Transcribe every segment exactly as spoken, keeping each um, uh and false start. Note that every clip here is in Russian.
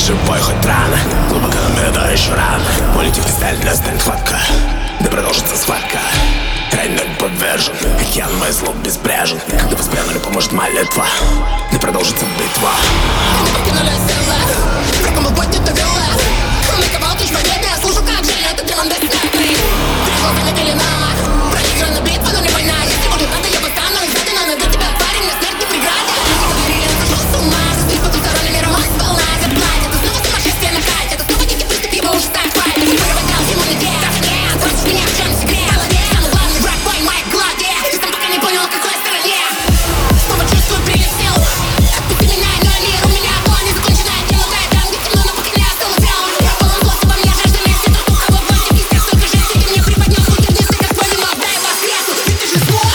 живой хоть рано, глубоко на еще рано. Политик сталь для станет хватка, да продолжится схватка. Тройной повержен, океан моих злоб безбрежен. Когда воспрянули, поможет молитва, да продолжится битва. Они покинули села, врагом был поднят вела. Ликовал тысяч победы, я слушал, как же это делом до снега. Три глаза на пеленах, проиграна битва, но не война. Если будет надо, я восстану из ада, но найду тебя, парень, на смерть не преграда. Люди говорили, я сошел с ума, застрял потусторонним миром, он сполна заплатит. Это снова сумасшествие на хате, это снова дикий приступ, его уже так хватит. Я проводил иммунитет, даже нет, против меня в чем секрет. Самый главный враг твой, моя глади. Ты сам пока не понял, в какой стороне. Снова чувствую прилив сил, отпусти меня, но мир у меня была незаконченная тема. Да, там, где темно, но пока не осталось тела. Я полон злости, во мне жажда мести, трудно кого гвоздик из тех, столько жести. Ты мне приподнял руки вниз, ты как твой немов, дай воскресу, ведь ты же зло.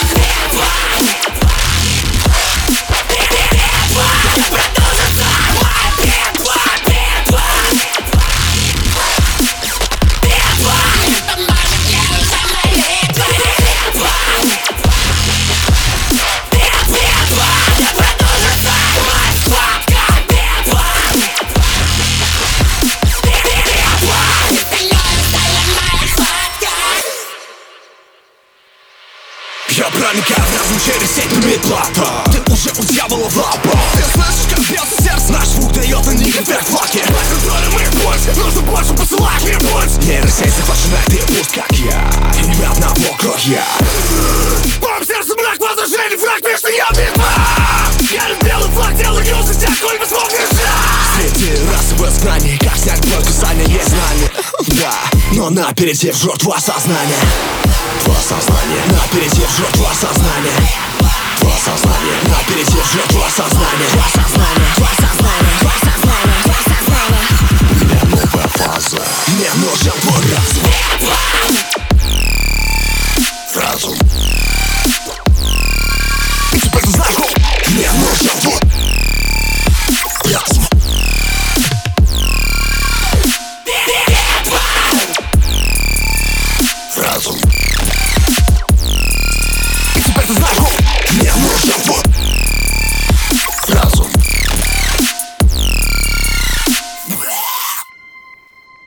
Я проникаю в разум через сеть метлата. Ты уже у дьявола в лапах. Ты слышишь, как бьется сердце, наш звук дает на них вверх флаки. Под контролем их пульс, нужно больше посылать мне пульс. Нейросеть захвачена, ты пуст, как я, и ни одного кроя. В моем сердце мрак, возражений, враг, между я битва. Я любил белый флаг, делаю юз из тех, коль бы смог держать. Среди расовых знаний, как снять твое касание, есть знание. Да, но на переде в жертву осознания. Твое сознание, на переде в жертву осознания. Твое сознание, на переде в жертву осознания. Твое сознание, твое сознание, твое сознание, твое сознание. У меня новая фаза, мне нужен твой разум. Разум.